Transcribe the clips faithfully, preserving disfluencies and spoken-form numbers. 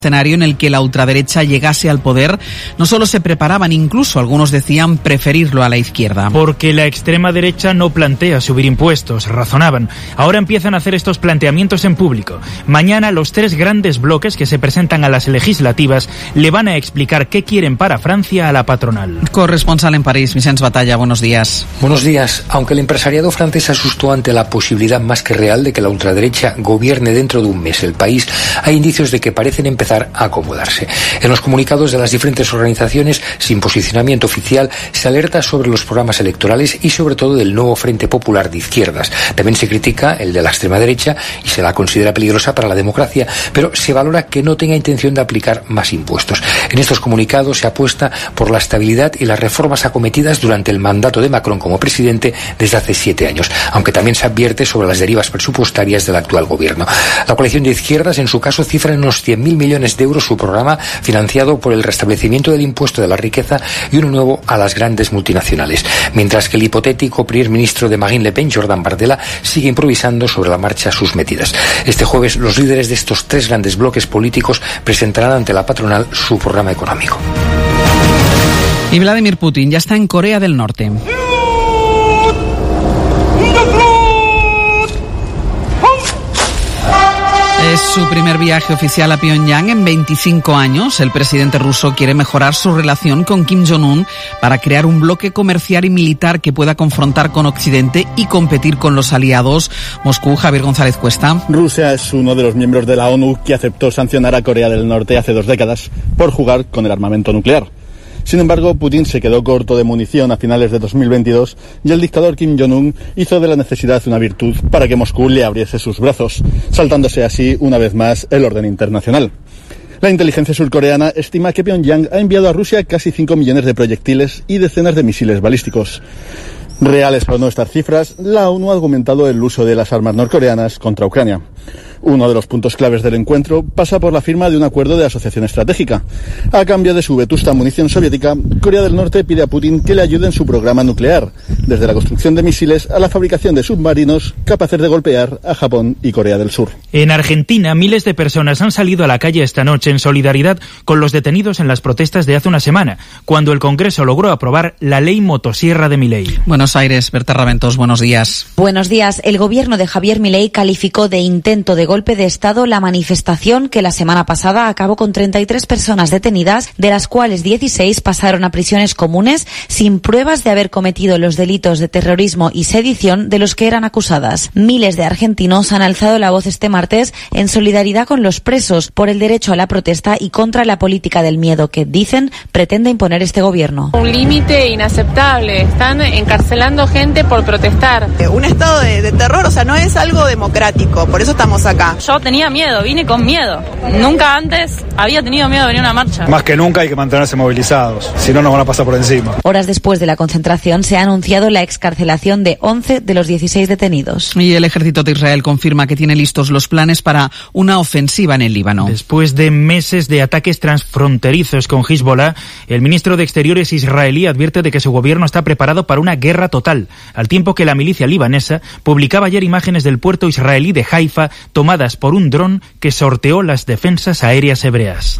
escenario en el que la ultraderecha llegase al poder, no solo se preparaban, incluso algunos decían preferirlo a la izquierda. Porque la extrema derecha no plantea subir impuestos, razonaban. Ahora empiezan a hacer estos planteamientos en público. Mañana los tres grandes bloques que se presentan a las legislativas le van a explicar qué quieren para Francia a la patronal. Corresponsal en París, Vicens Batalla, buenos días. Buenos días. Aunque el empresariado francés asustó ante la posibilidad más que real de que la ultraderecha gobierne dentro de un mes el país, hay indicios de que parecen empezar a acomodarse. En los comunicados de las diferentes organizaciones, sin posicionamiento oficial, se alerta sobre los programas electorales y sobre todo del nuevo Frente Popular de Izquierdas. También se critica el de la extrema derecha y se la considera peligrosa para la democracia, pero se valora que no tenga intención de aplicar más impuestos. En estos comunicados se apuesta por la estabilidad y las reformas acometidas durante el mandato de Macron como presidente desde hace siete años, aunque también se advierte sobre las derivas presupuestarias del actual gobierno. La coalición de izquierdas, en su caso, cifra en unos cien mil millones de euros su programa, financiado por el restablecimiento del impuesto de la riqueza y uno nuevo a las grandes multinacionales, mientras que el hipotético primer ministro de Marine Le Pen, Jordan Bardella, sigue improvisando sobre la marcha sus medidas. Este jueves los líderes de estos tres grandes bloques políticos presentarán ante la patronal su programa económico. Y Vladimir Putin ya está en Corea del Norte. Es su primer viaje oficial a Pyongyang en veinticinco años. El presidente ruso quiere mejorar su relación con Kim Jong-un para crear un bloque comercial y militar que pueda confrontar con Occidente y competir con los aliados. Moscú, Javier González Cuesta. Rusia es uno de los miembros de la ONU que aceptó sancionar a Corea del Norte hace dos décadas por jugar con el armamento nuclear. Sin embargo, Putin se quedó corto de munición a finales de dos mil veintidós y el dictador Kim Jong-un hizo de la necesidad una virtud para que Moscú le abriese sus brazos, saltándose así una vez más el orden internacional. La inteligencia surcoreana estima que Pyongyang ha enviado a Rusia casi cinco millones de proyectiles y decenas de misiles balísticos. Reales o no estas cifras, la ONU ha argumentado el uso de las armas norcoreanas contra Ucrania. Uno de los puntos claves del encuentro pasa por la firma de un acuerdo de asociación estratégica. A cambio de su vetusta munición soviética, Corea del Norte pide a Putin que le ayude en su programa nuclear, desde la construcción de misiles a la fabricación de submarinos capaces de golpear a Japón y Corea del Sur. En Argentina, miles de personas han salido a la calle esta noche en solidaridad con los detenidos en las protestas de hace una semana, cuando el Congreso logró aprobar la ley motosierra de Milei. Buenos Aires, Berta Raventos, buenos días. Buenos días. El gobierno de Javier Milei calificó de intento de golpe de Estado la manifestación que la semana pasada acabó con treinta y tres personas detenidas, de las cuales dieciséis pasaron a prisiones comunes sin pruebas de haber cometido los delitos de terrorismo y sedición de los que eran acusadas. Miles de argentinos han alzado la voz este martes en solidaridad con los presos por el derecho a la protesta y contra la política del miedo que, dicen, pretende imponer este gobierno. Un límite inaceptable. Están encarcelando gente por protestar. Un estado de, de terror, o sea, no es algo democrático, por eso estamos acá. Yo tenía miedo, vine con miedo. Nunca antes había tenido miedo de venir a una marcha. Más que nunca hay que mantenerse movilizados, si no nos van a pasar por encima. Horas después de la concentración se ha anunciado la excarcelación de once de los dieciséis detenidos. Y el ejército de Israel confirma que tiene listos los planes para una ofensiva en el Líbano. Después de meses de ataques transfronterizos con Hezbollah, el ministro de Exteriores israelí advierte de que su gobierno está preparado para una guerra total, al tiempo que la milicia libanesa publicaba ayer imágenes del puerto israelí de Haifa tomadas por un dron que sorteó las defensas aéreas hebreas.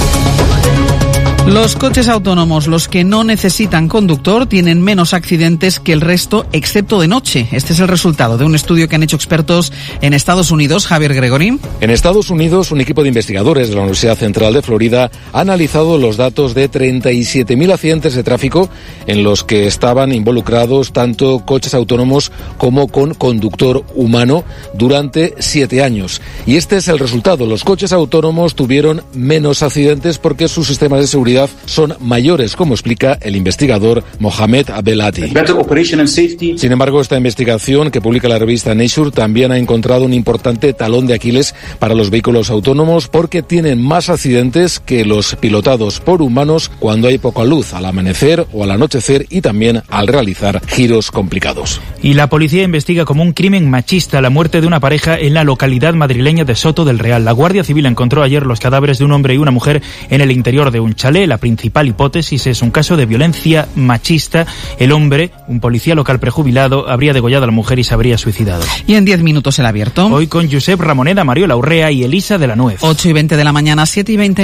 Los coches autónomos, los que no necesitan conductor, tienen menos accidentes que el resto, excepto de noche. Este es el resultado de un estudio que han hecho expertos en Estados Unidos. Javier Gregorín. En Estados Unidos, un equipo de investigadores de la Universidad Central de Florida ha analizado los datos de treinta y siete mil accidentes de tráfico en los que estaban involucrados tanto coches autónomos como con conductor humano durante siete años. Y este es el resultado. Los coches autónomos tuvieron menos accidentes porque sus sistemas de seguridad son mayores, como explica el investigador Mohamed Abdelati. Sin embargo, esta investigación que publica la revista Nature también ha encontrado un importante talón de Aquiles para los vehículos autónomos porque tienen más accidentes que los pilotados por humanos cuando hay poca luz, al amanecer o al anochecer y también al realizar giros complicados. Y la policía investiga como un crimen machista la muerte de una pareja en la localidad madrileña de Soto del Real. La Guardia Civil encontró ayer los cadáveres de un hombre y una mujer en el interior de un chalet. que la principal hipótesis es un caso de violencia machista. El hombre, un policía local prejubilado, habría degollado a la mujer y se habría suicidado. Y en diez minutos el abierto. Hoy con Josep Ramoneda, Mariola Urrea y Elisa de la Nuez. ocho y veinte de la mañana, siete y veinte.